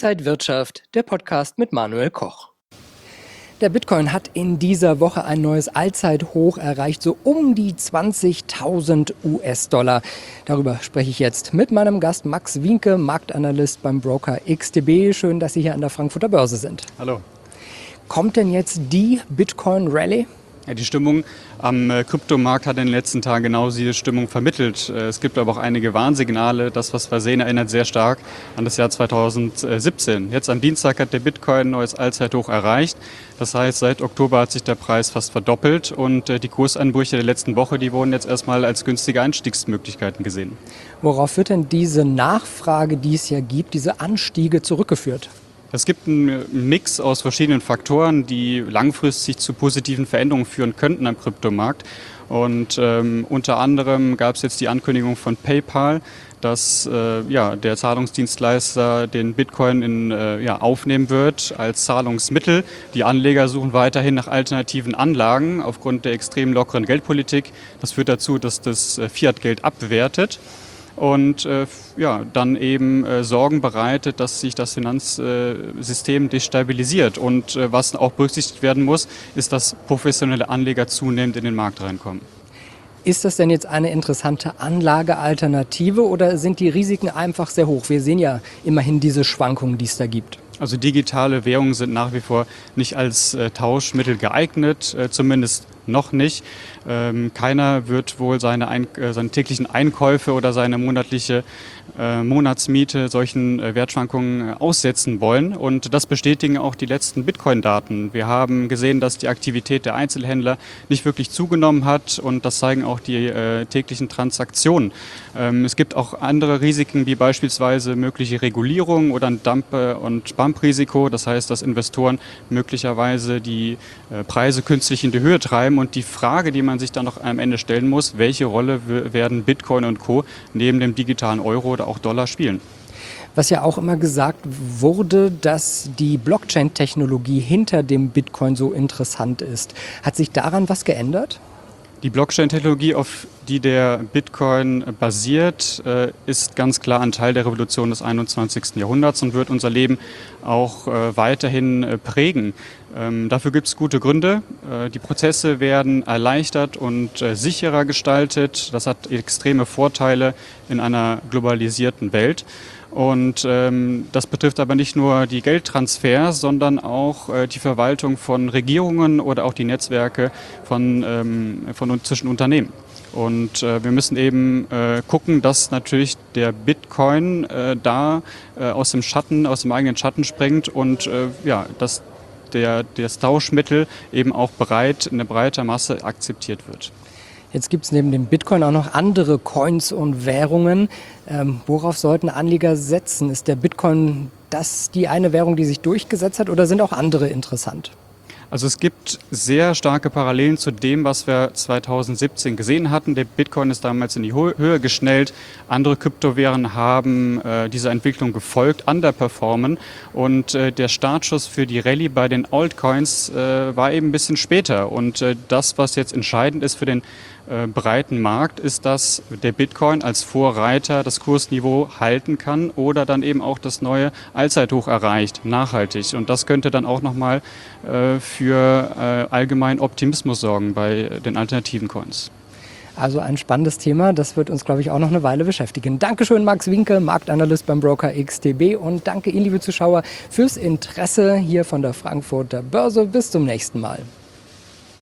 Inside Wirtschaft, der Podcast mit Manuel Koch. Der Bitcoin hat in dieser Woche ein neues Allzeithoch erreicht, so um die 20.000 US-Dollar. Darüber spreche ich jetzt mit meinem Gast Max Wienke, Marktanalyst beim Broker XTB. Schön, dass Sie hier an der Frankfurter Börse sind. Hallo. Kommt denn jetzt die Bitcoin-Rallye? Ja, die Stimmung am Kryptomarkt hat in den letzten Tagen genau diese Stimmung vermittelt. Es gibt aber auch einige Warnsignale. Das, was wir sehen, erinnert sehr stark an das Jahr 2017. Jetzt am Dienstag hat der Bitcoin ein neues Allzeithoch erreicht. Das heißt, seit Oktober hat sich der Preis fast verdoppelt und die Kurseinbrüche der letzten Woche, die wurden jetzt erstmal als günstige Einstiegsmöglichkeiten gesehen. Worauf wird denn diese Nachfrage, die es ja gibt, diese Anstiege zurückgeführt? Es gibt einen Mix aus verschiedenen Faktoren, die langfristig zu positiven Veränderungen führen könnten am Kryptomarkt. Und unter anderem gab es jetzt die Ankündigung von PayPal, dass der Zahlungsdienstleister den Bitcoin aufnehmen wird als Zahlungsmittel. Die Anleger suchen weiterhin nach alternativen Anlagen aufgrund der extrem lockeren Geldpolitik. Das führt dazu, dass das Fiat-Geld abwertet. Und dann eben Sorgen bereitet, dass sich das Finanzsystem destabilisiert. Und was auch berücksichtigt werden muss, ist, dass professionelle Anleger zunehmend in den Markt reinkommen. Ist das denn jetzt eine interessante Anlagealternative oder sind die Risiken einfach sehr hoch? Wir sehen ja immerhin diese Schwankungen, die es da gibt. Also digitale Währungen sind nach wie vor nicht als Tauschmittel geeignet, zumindest noch nicht. Keiner wird wohl seine täglichen Einkäufe oder seine monatliche Monatsmiete solchen Wertschwankungen aussetzen wollen. Und das bestätigen auch die letzten Bitcoin-Daten. Wir haben gesehen, dass die Aktivität der Einzelhändler nicht wirklich zugenommen hat und das zeigen auch die täglichen Transaktionen. Es gibt auch andere Risiken, wie beispielsweise mögliche Regulierung oder ein Dump- und Bump-Risiko. Das heißt, dass Investoren möglicherweise die Preise künstlich in die Höhe treiben. Und die Frage, die man sich dann noch am Ende stellen muss, welche Rolle werden Bitcoin und Co. neben dem digitalen Euro oder auch Dollar spielen? Was ja auch immer gesagt wurde, dass die Blockchain-Technologie hinter dem Bitcoin so interessant ist. Hat sich daran was geändert? Die Blockchain-Technologie, auf die der Bitcoin basiert, ist ganz klar ein Teil der Revolution des 21. Jahrhunderts und wird unser Leben auch weiterhin prägen. Dafür gibt es gute Gründe. Die Prozesse werden erleichtert und sicherer gestaltet. Das hat extreme Vorteile in einer globalisierten Welt. Und das betrifft aber nicht nur die Geldtransfers, sondern auch die Verwaltung von Regierungen oder auch die Netzwerke zwischen Unternehmen. Und wir müssen eben gucken, dass natürlich der Bitcoin aus dem eigenen Schatten springt und dass das Tauschmittel eben auch in der breiter Masse akzeptiert wird. Jetzt gibt es neben dem Bitcoin auch noch andere Coins und Währungen. Worauf sollten Anleger setzen? Ist der Bitcoin die eine Währung, die sich durchgesetzt hat, oder sind auch andere interessant? Also es gibt sehr starke Parallelen zu dem, was wir 2017 gesehen hatten. Der Bitcoin ist damals in die Höhe geschnellt. Andere Kryptowährungen haben dieser Entwicklung gefolgt, underperformen. Und der Startschuss für die Rallye bei den Altcoins war eben ein bisschen später. Und das, was jetzt entscheidend ist für den breiten Markt, ist, dass der Bitcoin als Vorreiter das Kursniveau halten kann oder dann eben auch das neue Allzeithoch erreicht, nachhaltig. Und das könnte dann auch nochmal für allgemeinen Optimismus sorgen bei den alternativen Coins. Also ein spannendes Thema, das wird uns, glaube ich, auch noch eine Weile beschäftigen. Dankeschön, Max Wienke, Marktanalyst beim Broker XTB, und danke Ihnen, liebe Zuschauer, fürs Interesse hier von der Frankfurter Börse. Bis zum nächsten Mal.